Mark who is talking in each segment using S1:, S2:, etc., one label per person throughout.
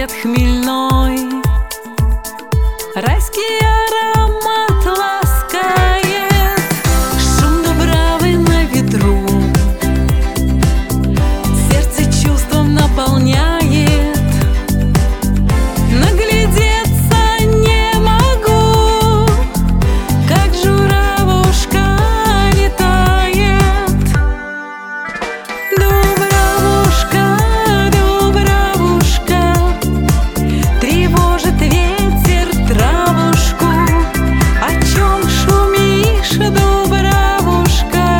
S1: цвет хмельной, райский аромат ласкает, шум дубравы на ветру, сердце чувством наполняет. Наглядеться не могу, как журавушка летает. Дубравушка, Дубравушка, тревожит ветер травушку. О чем шумишь, Дубравушка,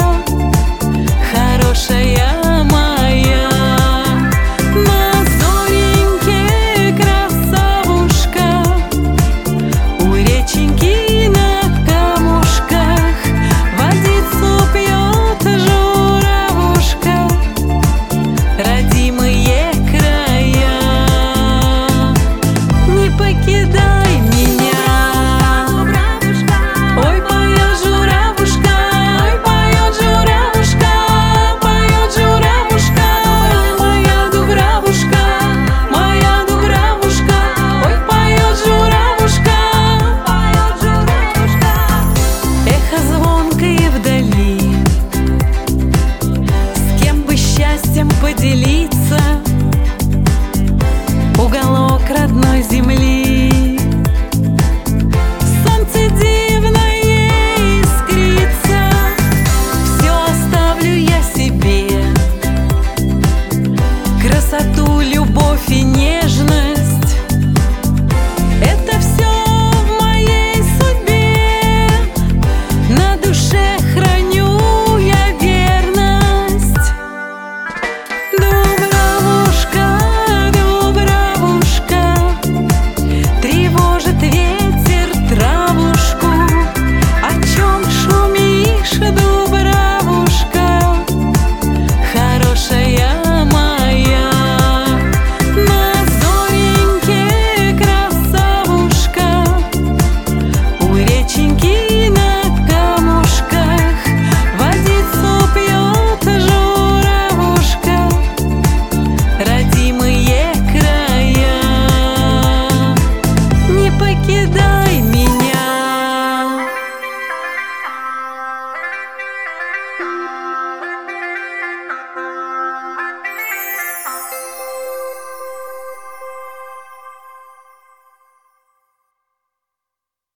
S1: хорошая моя? На зореньке красавушка, у реченьки на камушках водицу пьет журавушка, родимые края. Не покидай меня, ой, поет журавушка, ой, поет журавушка, поет журавушка, моя Дубравушка, моя Дубравушка, ой, поет журавушка, поет журавушка. Эхо звонкое вдали, с кем бы счастьем поделиться, уголок родной земли.